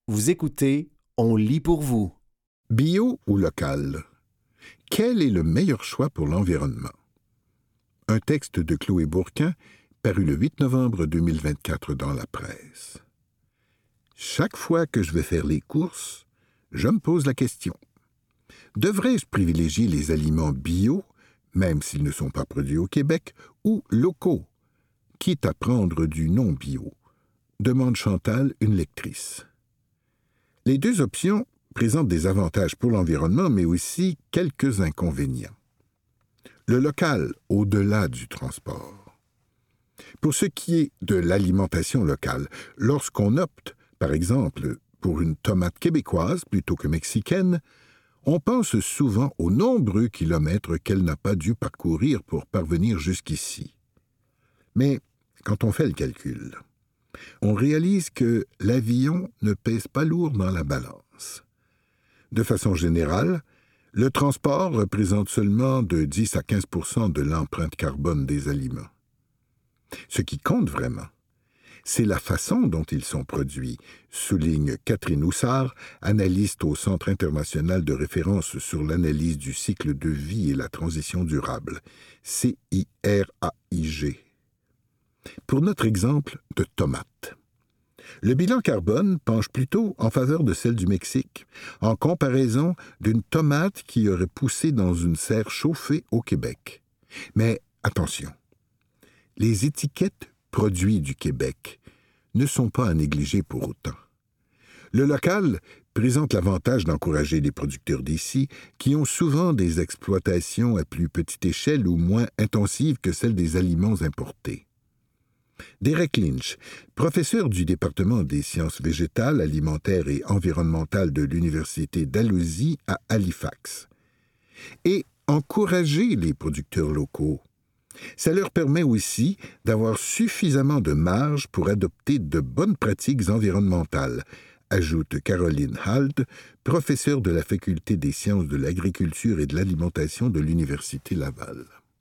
Vous écoutez, on lit pour vous. Bio ou local? Quel est le meilleur choix pour l'environnement? Un texte de Chloé Bourquin, paru le 8 novembre 2024 dans la presse. Chaque fois que je vais faire les courses, je me pose la question. Devrais-je privilégier les aliments bio, même s'ils ne sont pas produits au Québec, ou locaux, quitte à prendre du non-bio? Demande Chantal, une lectrice. Les deux options présentent des avantages pour l'environnement, mais aussi quelques inconvénients. Le local, au-delà du transport. Pour ce qui est de l'alimentation locale, lorsqu'on opte, par exemple, pour une tomate québécoise plutôt que mexicaine, on pense souvent aux nombreux kilomètres qu'elle n'a pas dû parcourir pour parvenir jusqu'ici. Mais quand on fait le calcul, on réalise que l'avion ne pèse pas lourd dans la balance. De façon générale, le transport représente seulement de 10 à 15 % de l'empreinte carbone des aliments. Ce qui compte vraiment, c'est la façon dont ils sont produits, souligne Catherine Houssard, analyste au Centre international de référence sur l'analyse du cycle de vie et la transition durable, CIRAIG. Pour notre exemple de tomates. Le bilan carbone penche plutôt en faveur de celle du Mexique, en comparaison d'une tomate qui aurait poussé dans une serre chauffée au Québec. Mais attention, les étiquettes « Produits du Québec » ne sont pas à négliger pour autant. Le local présente l'avantage d'encourager les producteurs d'ici qui ont souvent des exploitations à plus petite échelle ou moins intensives que celles des aliments importés. Derek Lynch, professeur du département des sciences végétales, alimentaires et environnementales de l'Université Dalhousie à Halifax. Et encourager les producteurs locaux. Ça leur permet aussi d'avoir suffisamment de marge pour adopter de bonnes pratiques environnementales, ajoute Caroline Hald, professeure de la Faculté des sciences de l'agriculture et de l'alimentation de l'Université Laval.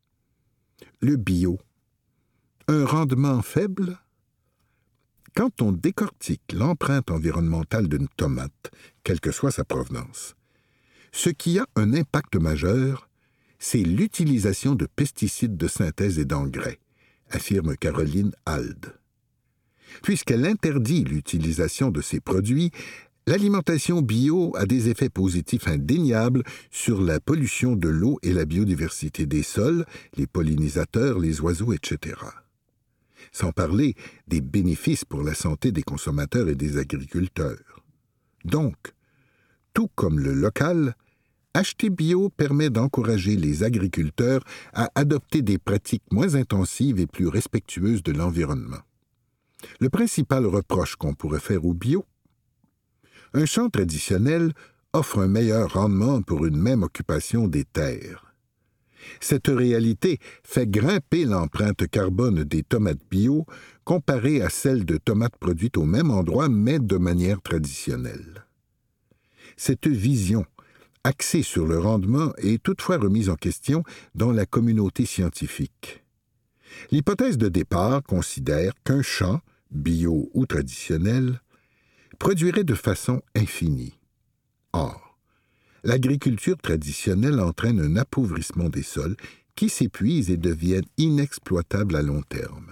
Le bio. Un rendement faible? Quand on décortique l'empreinte environnementale d'une tomate, quelle que soit sa provenance, ce qui a un impact majeur, c'est l'utilisation de pesticides de synthèse et d'engrais, affirme Caroline Hald. Puisqu'elle interdit l'utilisation de ces produits, l'alimentation bio a des effets positifs indéniables sur la pollution de l'eau et la biodiversité des sols, les pollinisateurs, les oiseaux, etc. Sans parler des bénéfices pour la santé des consommateurs et des agriculteurs. Donc, tout comme le local, acheter bio permet d'encourager les agriculteurs à adopter des pratiques moins intensives et plus respectueuses de l'environnement. Le principal reproche qu'on pourrait faire au bio? Un champ traditionnel offre un meilleur rendement pour une même occupation des terres. Cette réalité fait grimper l'empreinte carbone des tomates bio comparée à celle de tomates produites au même endroit, mais de manière traditionnelle. Cette vision, axée sur le rendement, est toutefois remise en question dans la communauté scientifique. L'hypothèse de départ considère qu'un champ, bio ou traditionnel, produirait de façon infinie. Or, l'agriculture traditionnelle entraîne un appauvrissement des sols qui s'épuisent et deviennent inexploitables à long terme.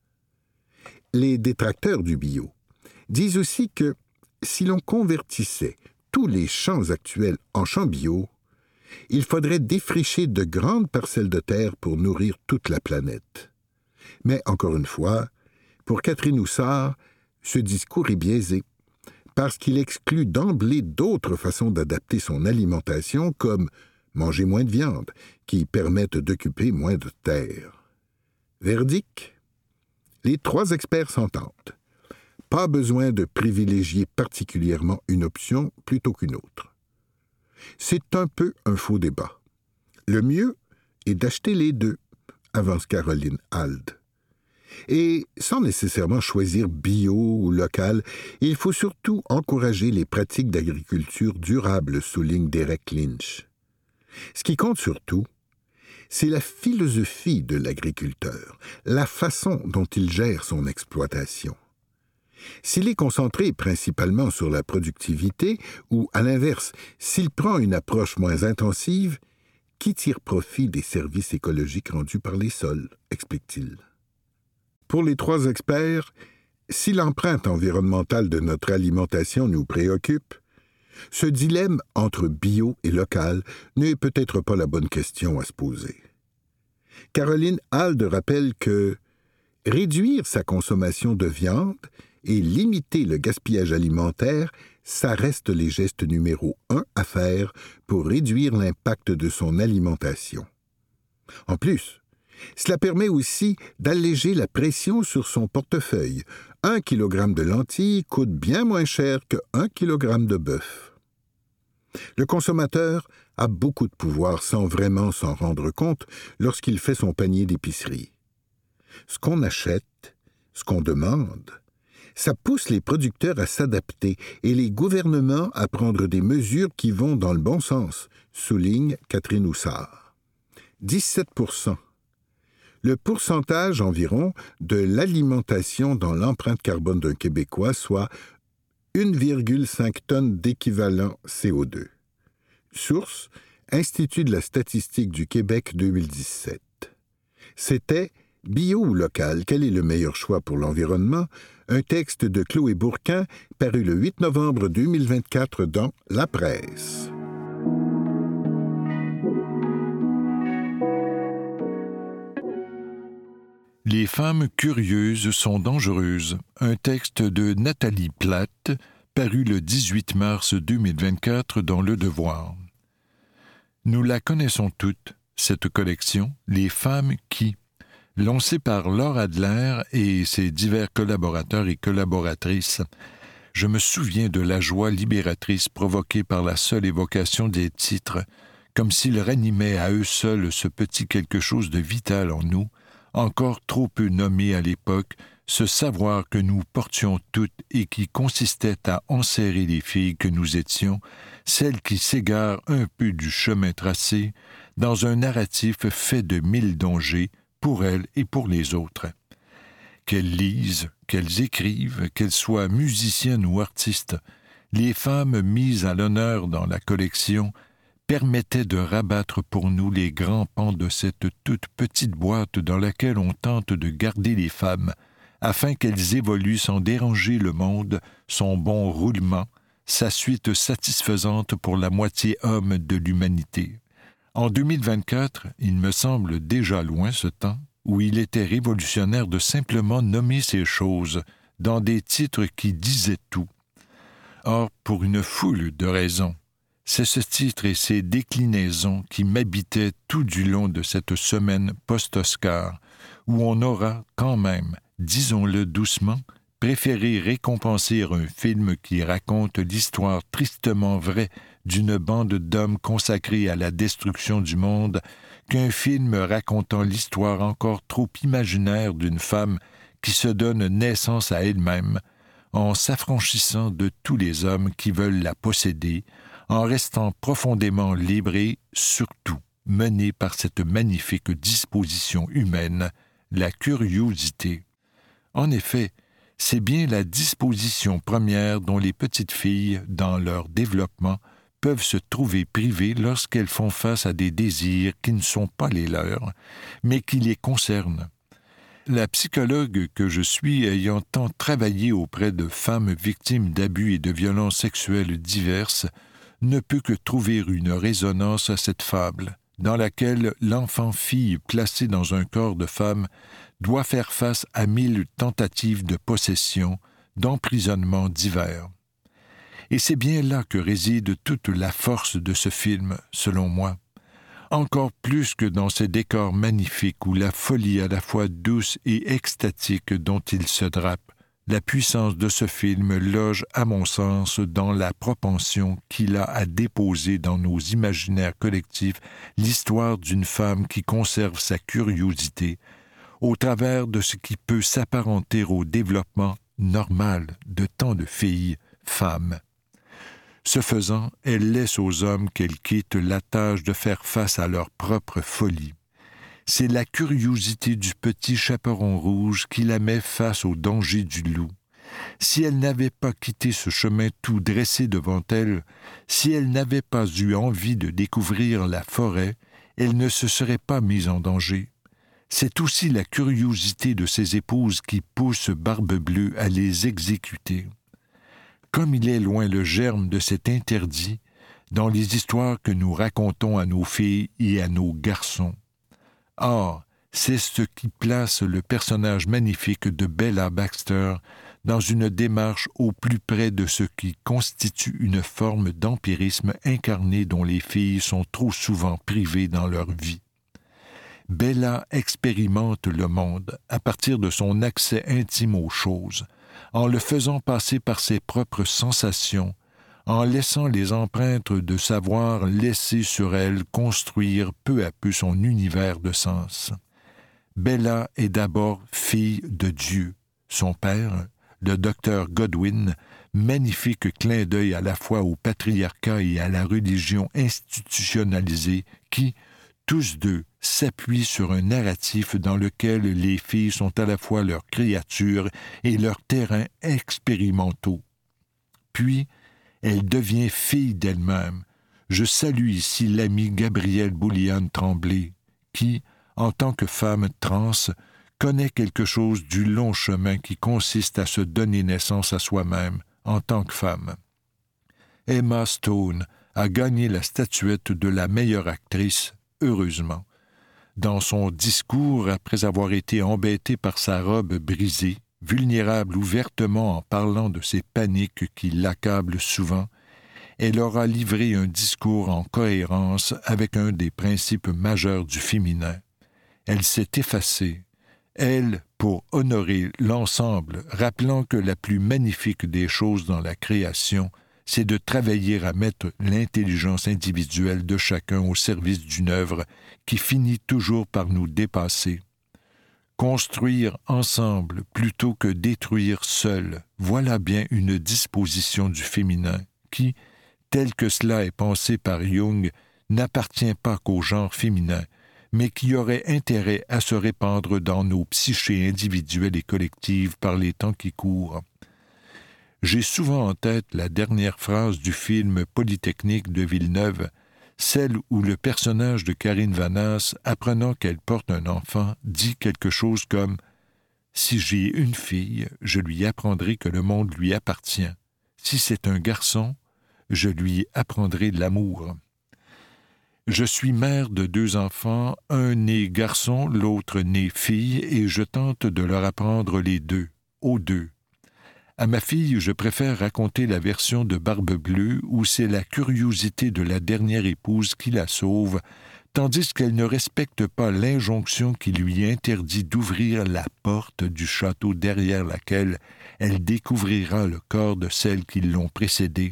Les détracteurs du bio disent aussi que si l'on convertissait tous les champs actuels en champs bio, il faudrait défricher de grandes parcelles de terre pour nourrir toute la planète. Mais encore une fois, pour Catherine Houssard, ce discours est biaisé, parce qu'il exclut d'emblée d'autres façons d'adapter son alimentation, comme manger moins de viande, qui permettent d'occuper moins de terre. Verdict? Les trois experts s'entendent. Pas besoin de privilégier particulièrement une option plutôt qu'une autre. C'est un peu un faux débat. Le mieux est d'acheter les deux, avance Caroline Hald. Et sans nécessairement choisir bio ou local, il faut surtout encourager les pratiques d'agriculture durable, souligne Derek Lynch. Ce qui compte surtout, c'est la philosophie de l'agriculteur, la façon dont il gère son exploitation. S'il est concentré principalement sur la productivité, ou à l'inverse, s'il prend une approche moins intensive, qui tire profit des services écologiques rendus par les sols, explique-t-il. Pour les 3 experts, si l'empreinte environnementale de notre alimentation nous préoccupe, ce dilemme entre bio et local n'est peut-être pas la bonne question à se poser. Caroline Halde rappelle que réduire sa consommation de viande et limiter le gaspillage alimentaire, ça reste les gestes numéro 1 à faire pour réduire l'impact de son alimentation. En plus, cela permet aussi d'alléger la pression sur son portefeuille. 1 kg de lentilles coûte bien moins cher que 1 kg de bœuf. Le consommateur a beaucoup de pouvoir sans vraiment s'en rendre compte lorsqu'il fait son panier d'épicerie. Ce qu'on achète, ce qu'on demande, ça pousse les producteurs à s'adapter et les gouvernements à prendre des mesures qui vont dans le bon sens, souligne Catherine Houssard. 17%. Le pourcentage environ de l'alimentation dans l'empreinte carbone d'un Québécois, soit 1,5 tonnes d'équivalent CO2. Source, Institut de la statistique du Québec 2017. C'était « Bio ou local, quel est le meilleur choix pour l'environnement ?» un texte de Chloé Bourquin paru le 8 novembre 2024 dans La Presse. Les femmes curieuses sont dangereuses. Un texte de Nathalie Platte, paru le 18 mars 2024 dans Le Devoir. Nous la connaissons toutes, cette collection, Les femmes qui, lancée par Laure Adler et ses divers collaborateurs et collaboratrices. Je me souviens de la joie libératrice provoquée par la seule évocation des titres, comme s'ils ranimaient à eux seuls ce petit quelque chose de vital en nous, encore trop peu nommé à l'époque, ce savoir que nous portions toutes et qui consistait à enserrer les filles que nous étions, celles qui s'égarent un peu du chemin tracé, dans un narratif fait de 1000 dangers pour elles et pour les autres. Qu'elles lisent, qu'elles écrivent, qu'elles soient musiciennes ou artistes, les femmes mises à l'honneur dans la collection permettait de rabattre pour nous les grands pans de cette toute petite boîte dans laquelle on tente de garder les femmes, afin qu'elles évoluent sans déranger le monde, son bon roulement, sa suite satisfaisante pour la moitié homme de l'humanité. En 2024, il me semble déjà loin ce temps, où il était révolutionnaire de simplement nommer ces choses dans des titres qui disaient tout. Or, pour une foule de raisons, c'est ce titre et ses déclinaisons qui m'habitaient tout du long de cette semaine post-Oscar, où on aura quand même, disons-le doucement, préféré récompenser un film qui raconte l'histoire tristement vraie d'une bande d'hommes consacrés à la destruction du monde qu'un film racontant l'histoire encore trop imaginaire d'une femme qui se donne naissance à elle-même, en s'affranchissant de tous les hommes qui veulent la posséder, en restant profondément libre et, surtout, menée par cette magnifique disposition humaine, la curiosité. En effet, c'est bien la disposition première dont les petites filles, dans leur développement, peuvent se trouver privées lorsqu'elles font face à des désirs qui ne sont pas les leurs, mais qui les concernent. La psychologue que je suis, ayant tant travaillé auprès de femmes victimes d'abus et de violences sexuelles diverses, ne peut que trouver une résonance à cette fable, dans laquelle l'enfant-fille placé dans un corps de femme doit faire face à 1000 tentatives de possession, d'emprisonnement divers. Et c'est bien là que réside toute la force de ce film, selon moi. Encore plus que dans ces décors magnifiques où la folie à la fois douce et extatique dont il se drape, la puissance de ce film loge, à mon sens, dans la propension qu'il a à déposer dans nos imaginaires collectifs l'histoire d'une femme qui conserve sa curiosité au travers de ce qui peut s'apparenter au développement normal de tant de filles, femmes. Ce faisant, elle laisse aux hommes qu'elle quitte la tâche de faire face à leur propre folie. C'est la curiosité du petit chaperon rouge qui la met face au danger du loup. Si elle n'avait pas quitté ce chemin tout dressé devant elle, si elle n'avait pas eu envie de découvrir la forêt, elle ne se serait pas mise en danger. C'est aussi la curiosité de ses épouses qui pousse Barbe-Bleue à les exécuter. Comme il est loin le germe de cet interdit dans les histoires que nous racontons à nos filles et à nos garçons. Or, c'est ce qui place le personnage magnifique de Bella Baxter dans une démarche au plus près de ce qui constitue une forme d'empirisme incarné dont les filles sont trop souvent privées dans leur vie. Bella expérimente le monde à partir de son accès intime aux choses, en le faisant passer par ses propres sensations, en laissant les empreintes de savoir laisser sur elle construire peu à peu son univers de sens. Bella est d'abord fille de Dieu. Son père, le docteur Godwin, magnifique clin d'œil à la fois au patriarcat et à la religion institutionnalisée qui, tous deux, s'appuient sur un narratif dans lequel les filles sont à la fois leurs créatures et leurs terrains expérimentaux. Puis, elle devient fille d'elle-même. Je salue ici l'amie Gabrielle Bouliane-Tremblay, qui, en tant que femme trans, connaît quelque chose du long chemin qui consiste à se donner naissance à soi-même en tant que femme. Emma Stone a gagné la statuette de la meilleure actrice, heureusement. Dans son discours, après avoir été embêtée par sa robe brisée, vulnérable ouvertement en parlant de ses paniques qui l'accablent souvent, elle aura livré un discours en cohérence avec un des principes majeurs du féminin. Elle s'est effacée, elle, pour honorer l'ensemble, rappelant que la plus magnifique des choses dans la création, c'est de travailler à mettre l'intelligence individuelle de chacun au service d'une œuvre qui finit toujours par nous dépasser. Construire ensemble plutôt que détruire seul, voilà bien une disposition du féminin qui, tel que cela est pensé par Jung, n'appartient pas qu'au genre féminin, mais qui aurait intérêt à se répandre dans nos psychés individuelles et collectives par les temps qui courent. J'ai souvent en tête la dernière phrase du film Polytechnique de Villeneuve, celle où le personnage de Karine Vanasse, apprenant qu'elle porte un enfant, dit quelque chose comme « Si j'ai une fille, je lui apprendrai que le monde lui appartient. Si c'est un garçon, je lui apprendrai l'amour. » Je suis mère de 2 enfants, un né garçon, l'autre né fille, et je tente de leur apprendre les deux, aux deux. À ma fille, je préfère raconter la version de Barbe-Bleue où c'est la curiosité de la dernière épouse qui la sauve, tandis qu'elle ne respecte pas l'injonction qui lui interdit d'ouvrir la porte du château derrière laquelle elle découvrira le corps de celles qui l'ont précédée.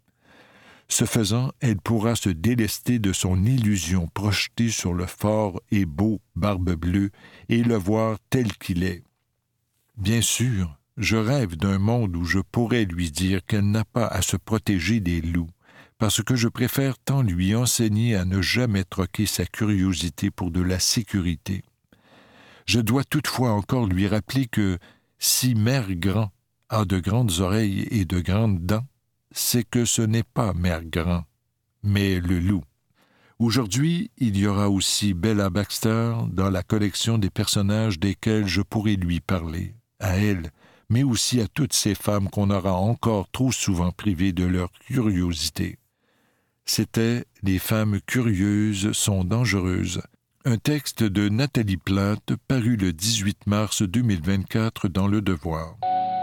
Ce faisant, elle pourra se délester de son illusion projetée sur le fort et beau Barbe-Bleue et le voir tel qu'il est. Bien sûr, je rêve d'un monde où je pourrais lui dire qu'elle n'a pas à se protéger des loups, parce que je préfère tant lui enseigner à ne jamais troquer sa curiosité pour de la sécurité. Je dois toutefois encore lui rappeler que si Mère Grand a de grandes oreilles et de grandes dents, c'est que ce n'est pas Mère Grand, mais le loup. Aujourd'hui, il y aura aussi Bella Baxter dans la collection des personnages desquels je pourrai lui parler, à elle, mais aussi à toutes ces femmes qu'on aura encore trop souvent privées de leur curiosité. C'était « Les femmes curieuses sont dangereuses », un texte de Nathalie Plante paru le 18 mars 2024 dans Le Devoir.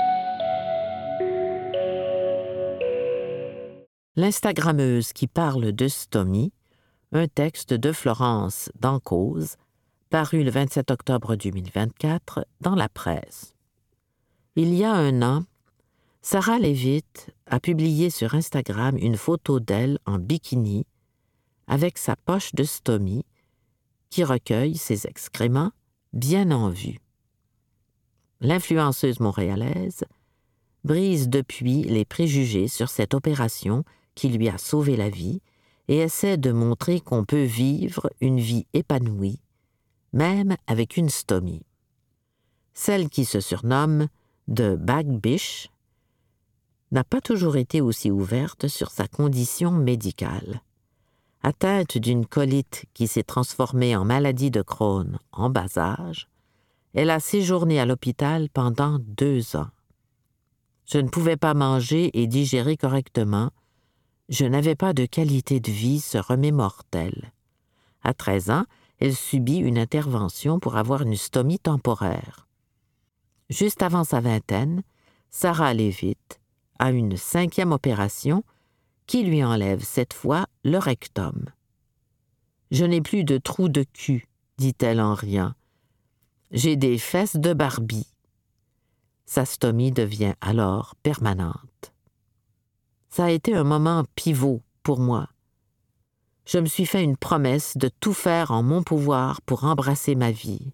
L'Instagrammeuse qui parle de stomie, un texte de Florence Dancause, paru le 27 octobre 2024 dans la presse. Il y a 1 an, Sarah Levitt a publié sur Instagram une photo d'elle en bikini avec sa poche de stomie qui recueille ses excréments bien en vue. L'influenceuse montréalaise brise depuis les préjugés sur cette opération qui lui a sauvé la vie et essaie de montrer qu'on peut vivre une vie épanouie, même avec une stomie. Celle qui se surnomme de Bagbish, n'a pas toujours été aussi ouverte sur sa condition médicale. Atteinte d'une colite qui s'est transformée en maladie de Crohn en bas âge, elle a séjourné à l'hôpital pendant 2 ans. Je ne pouvais pas manger et digérer correctement. Je n'avais pas de qualité de vie, se remémore-t-elle. À 13 ans, elle subit une intervention pour avoir une stomie temporaire. Juste avant sa vingtaine, Sarah Leavitt a une 5e opération qui lui enlève cette fois le rectum. « Je n'ai plus de trou de cul, dit-elle en riant. J'ai des fesses de Barbie. » Sa stomie devient alors permanente. Ça a été un moment pivot pour moi. Je me suis fait une promesse de tout faire en mon pouvoir pour embrasser ma vie.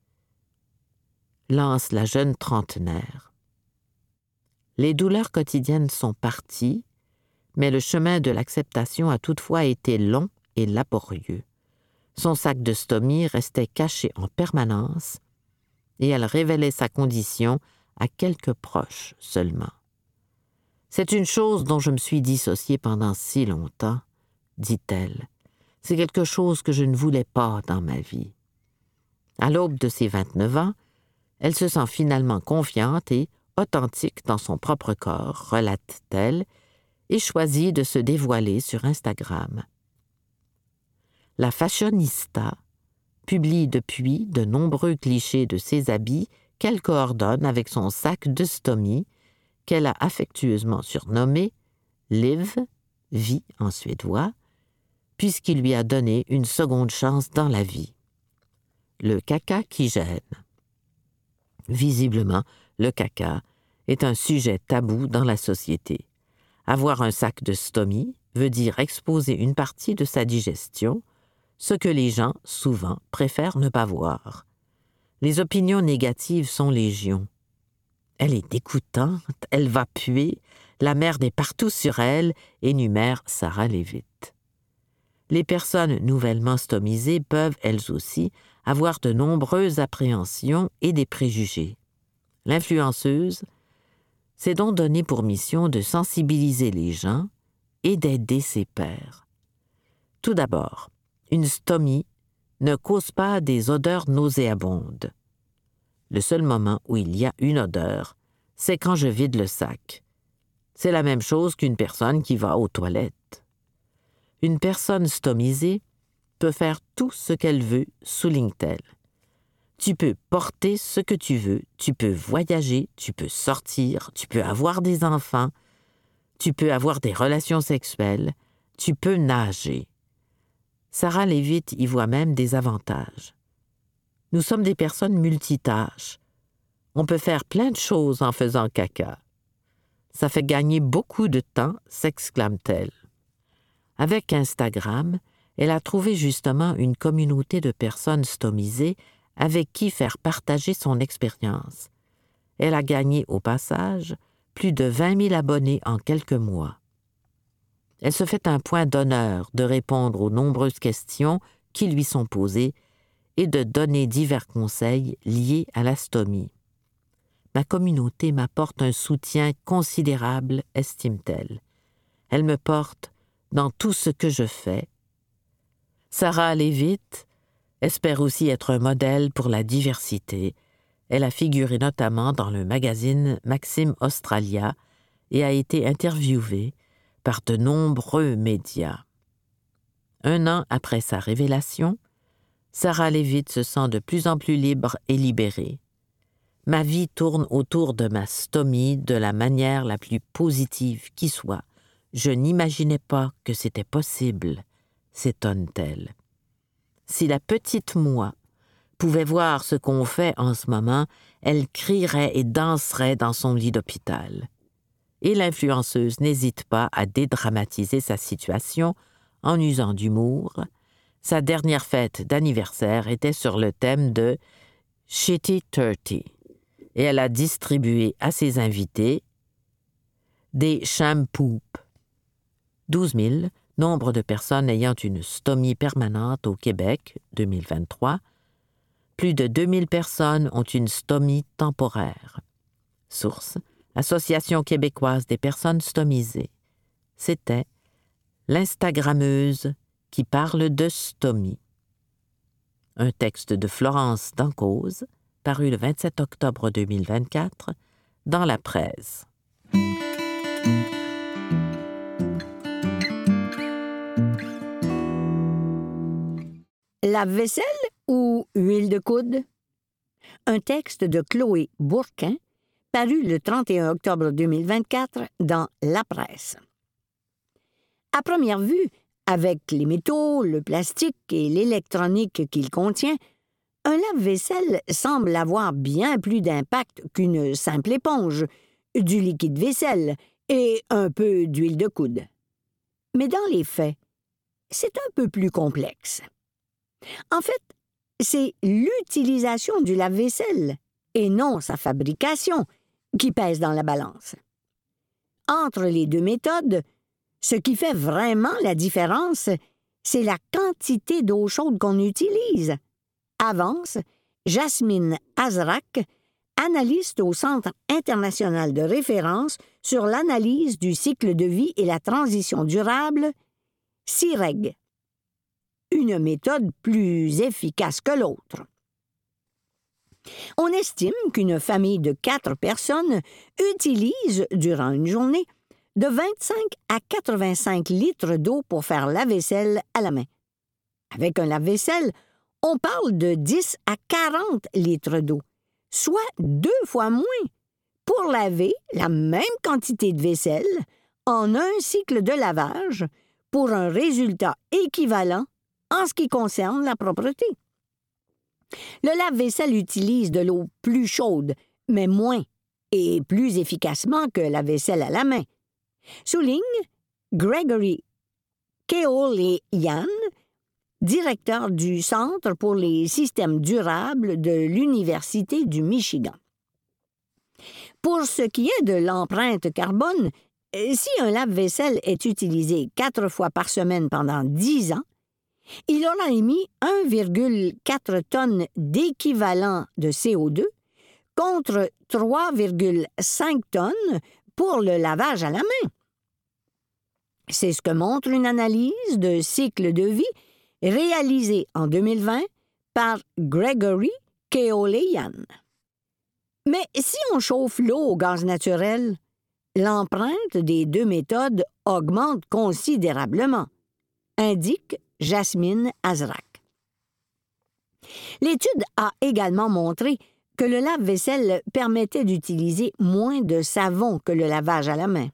Lance la jeune trentenaire. Les douleurs quotidiennes sont parties, mais le chemin de l'acceptation a toutefois été long et laborieux. Son sac de stomie restait caché en permanence et elle révélait sa condition à quelques proches seulement. « C'est une chose dont je me suis dissociée pendant si longtemps, » dit-elle. « C'est quelque chose que je ne voulais pas dans ma vie. » À l'aube de ses 29 ans, elle se sent finalement confiante et authentique dans son propre corps, relate-t-elle, et choisit de se dévoiler sur Instagram. La fashionista publie depuis de nombreux clichés de ses habits qu'elle coordonne avec son sac de stomie, qu'elle a affectueusement surnommé Liv, vie en suédois, puisqu'il lui a donné une seconde chance dans la vie. Le caca qui gêne. Visiblement, le caca est un sujet tabou dans la société. Avoir un sac de stomie veut dire exposer une partie de sa digestion, ce que les gens, souvent, préfèrent ne pas voir. Les opinions négatives sont légion. Elle est dégoûtante, elle va puer, la merde est partout sur elle, énumère Sarah Leavitt. Les personnes nouvellement stomisées peuvent, elles aussi, avoir de nombreuses appréhensions et des préjugés. L'influenceuse s'est donc donnée pour mission de sensibiliser les gens et d'aider ses pairs. Tout d'abord, une stomie ne cause pas des odeurs nauséabondes. Le seul moment où il y a une odeur, c'est quand je vide le sac. C'est la même chose qu'une personne qui va aux toilettes. Une personne stomisée peut faire tout ce qu'elle veut, souligne-t-elle. Tu peux porter ce que tu veux, tu peux voyager, tu peux sortir, tu peux avoir des enfants, tu peux avoir des relations sexuelles, tu peux nager. Sarah Leavitt y voit même des avantages. Nous sommes des personnes multitâches. On peut faire plein de choses en faisant caca. Ça fait gagner beaucoup de temps, s'exclame-t-elle. Avec Instagram, elle a trouvé justement une communauté de personnes stomisées avec qui faire partager son expérience. Elle a gagné au passage plus de 20 000 abonnés en quelques mois. Elle se fait un point d'honneur de répondre aux nombreuses questions qui lui sont posées et de donner divers conseils liés à la stomie. Ma communauté m'apporte un soutien considérable, estime-t-elle. Elle me porte dans tout ce que je fais. Sarah Leavitt espère aussi être un modèle pour la diversité. Elle a figuré notamment dans le magazine Maxim Australia et a été interviewée par de nombreux médias. 1 an après sa révélation, Sarah Leavitt se sent de plus en plus libre et libérée. Ma vie tourne autour de ma stomie de la manière la plus positive qui soit. Je n'imaginais pas que c'était possible, s'étonne-t-elle. Si la petite moi pouvait voir ce qu'on fait en ce moment, elle crierait et danserait dans son lit d'hôpital. Et l'influenceuse n'hésite pas à dédramatiser sa situation en usant d'humour. Sa dernière fête d'anniversaire était sur le thème de « Shitty 30 » et elle a distribué à ses invités des shampoos. 12 000, nombre de personnes ayant une stomie permanente au Québec, 2023. Plus de 2 000 personnes ont une stomie temporaire. Source: Association québécoise des personnes stomisées. C'était l'Instagrammeuse qui parle de stomie. Un texte de Florence Dancause, paru le 27 octobre 2024 dans la presse. Lave-vaisselle ou huile de coude? Un texte de Chloé Bourquin, paru le 31 octobre 2024 dans La Presse. À première vue, avec les métaux, le plastique et l'électronique qu'il contient, un lave-vaisselle semble avoir bien plus d'impact qu'une simple éponge, du liquide vaisselle et un peu d'huile de coude. Mais dans les faits, c'est un peu plus complexe. En fait, c'est l'utilisation du lave-vaisselle et non sa fabrication qui pèse dans la balance. Entre les deux méthodes, ce qui fait vraiment la différence, c'est la quantité d'eau chaude qu'on utilise, avance Jasmine Azrak, analyste au Centre international de référence sur l'analyse du cycle de vie et la transition durable, CIREG. Une méthode plus efficace que l'autre. On estime qu'une famille de 4 personnes utilise, durant une journée, de 25 à 85 litres d'eau pour faire la vaisselle à la main. Avec un lave-vaisselle, on parle de 10 à 40 litres d'eau, soit 2 fois moins, pour laver la même quantité de vaisselle en un cycle de lavage pour un résultat équivalent en ce qui concerne la propreté. Le lave-vaisselle utilise de l'eau plus chaude, mais moins et plus efficacement que la vaisselle à la main, souligne Gregory Keoleyan, directeur du Centre pour les systèmes durables de l'Université du Michigan. Pour ce qui est de l'empreinte carbone, si un lave-vaisselle est utilisé 4 fois par semaine pendant 10 ans, il aura émis 1,4 tonnes d'équivalent de CO2 contre 3,5 tonnes pour le lavage à la main. C'est ce que montre une analyse de cycle de vie réalisée en 2020 par Gregory Keoleyan. Mais si on chauffe l'eau au gaz naturel, l'empreinte des deux méthodes augmente considérablement, indique Jasmine Azrak. L'étude a également montré que le lave-vaisselle permettait d'utiliser moins de savon que le lavage à la main.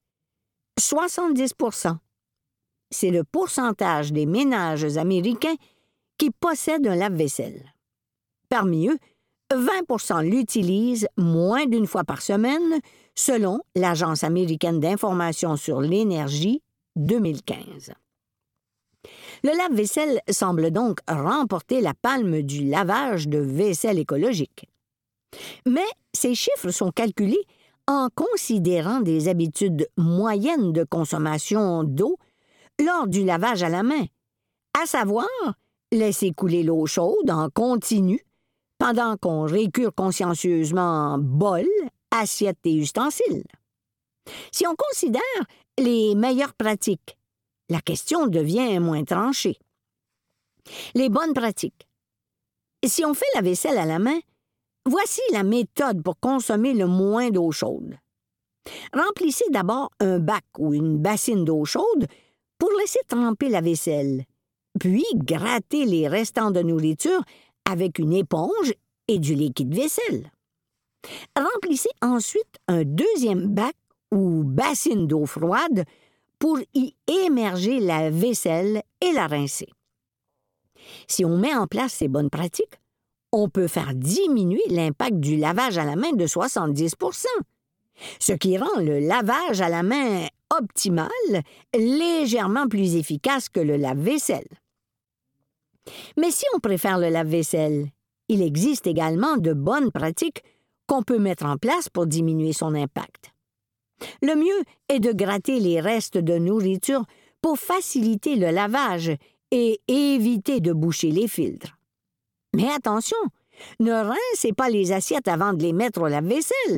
70%. C'est le pourcentage des ménages américains qui possèdent un lave-vaisselle. Parmi eux, 20% l'utilisent moins d'une fois par semaine, selon l'Agence américaine d'information sur l'énergie 2015. Le lave-vaisselle semble donc remporter la palme du lavage de vaisselle écologique. Mais ces chiffres sont calculés en considérant des habitudes moyennes de consommation d'eau lors du lavage à la main, à savoir laisser couler l'eau chaude en continu pendant qu'on récure consciencieusement bol, assiette et ustensiles. Si on considère les meilleures pratiques, la question devient moins tranchée. Les bonnes pratiques. Si on fait la vaisselle à la main, voici la méthode pour consommer le moins d'eau chaude. Remplissez d'abord un bac ou une bassine d'eau chaude pour laisser tremper la vaisselle, puis grattez les restants de nourriture avec une éponge et du liquide vaisselle. Remplissez ensuite un deuxième bac ou bassine d'eau froide pour y émerger la vaisselle et la rincer. Si on met en place ces bonnes pratiques, on peut faire diminuer l'impact du lavage à la main de 70%, ce qui rend le lavage à la main optimal légèrement plus efficace que le lave-vaisselle. Mais si on préfère le lave-vaisselle, il existe également de bonnes pratiques qu'on peut mettre en place pour diminuer son impact. Le mieux est de gratter les restes de nourriture pour faciliter le lavage et éviter de boucher les filtres. Mais attention, ne rincez pas les assiettes avant de les mettre au lave-vaisselle,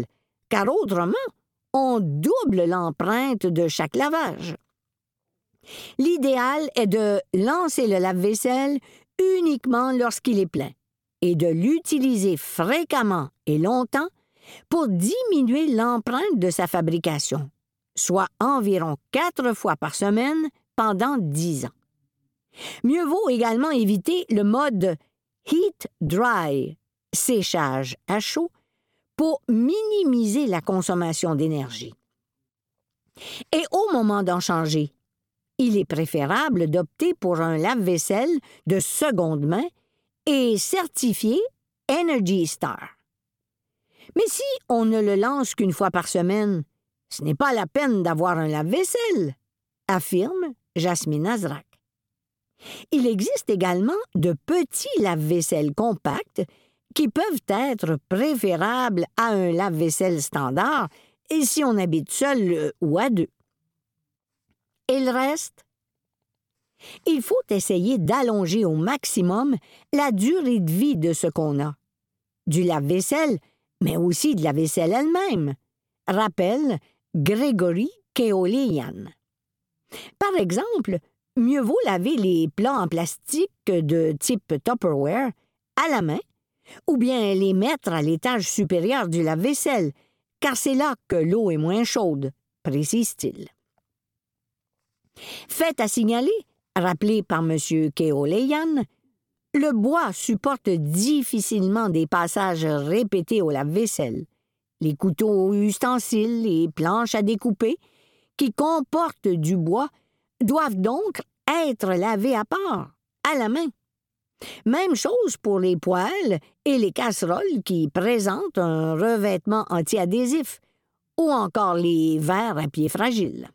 car autrement, on double l'empreinte de chaque lavage. L'idéal est de lancer le lave-vaisselle uniquement lorsqu'il est plein et de l'utiliser fréquemment et longtemps pour diminuer l'empreinte de sa fabrication, soit environ 4 fois par semaine pendant 10 ans. Mieux vaut également éviter le mode heat dry, séchage à chaud, pour minimiser la consommation d'énergie. Et au moment d'en changer, il est préférable d'opter pour un lave-vaisselle de seconde main et certifié Energy Star. Mais si on ne le lance qu'une fois par semaine, ce n'est pas la peine d'avoir un lave-vaisselle, affirme Jasmine Azrak. Il existe également de petits lave-vaisselle compacts qui peuvent être préférables à un lave-vaisselle standard et si on habite seul ou à 2. Et le reste? Il faut essayer d'allonger au maximum la durée de vie de ce qu'on a. Du lave-vaisselle, mais aussi de la vaisselle elle-même, rappelle Gregory Keoleyan. Par exemple, mieux vaut laver les plats en plastique de type Tupperware à la main ou bien les mettre à l'étage supérieur du lave-vaisselle, car c'est là que l'eau est moins chaude, précise-t-il. Fait à signaler, rappelé par M. Keoleyan, le bois supporte difficilement des passages répétés au lave-vaisselle. Les couteaux ustensiles et planches à découper, qui comportent du bois, doivent donc être lavés à part, à la main. Même chose pour les poêles et les casseroles qui présentent un revêtement anti-adhésif, ou encore les verres à pied fragile.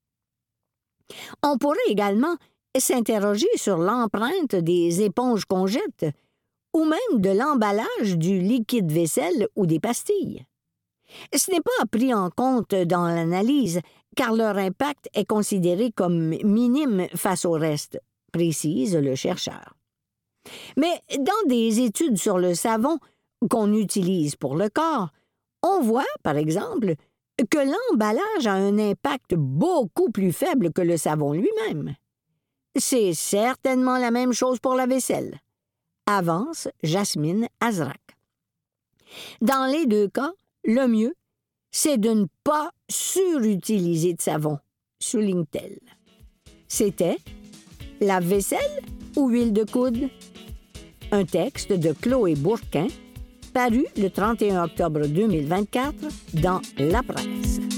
On pourrait également s'interroger sur l'empreinte des éponges qu'on jette, ou même de l'emballage du liquide vaisselle ou des pastilles. Ce n'est pas pris en compte dans l'analyse, car leur impact est considéré comme minime face au reste, précise le chercheur. Mais dans des études sur le savon qu'on utilise pour le corps, on voit, par exemple, que l'emballage a un impact beaucoup plus faible que le savon lui-même. C'est certainement la même chose pour la vaisselle, avance Jasmine Azrak. Dans les 2 cas, le mieux, c'est de ne pas surutiliser de savon, souligne-t-elle. C'était « Lave-vaisselle ou huile de coude ?» Un texte de Chloé Bourquin, paru le 31 octobre 2024 dans La Presse.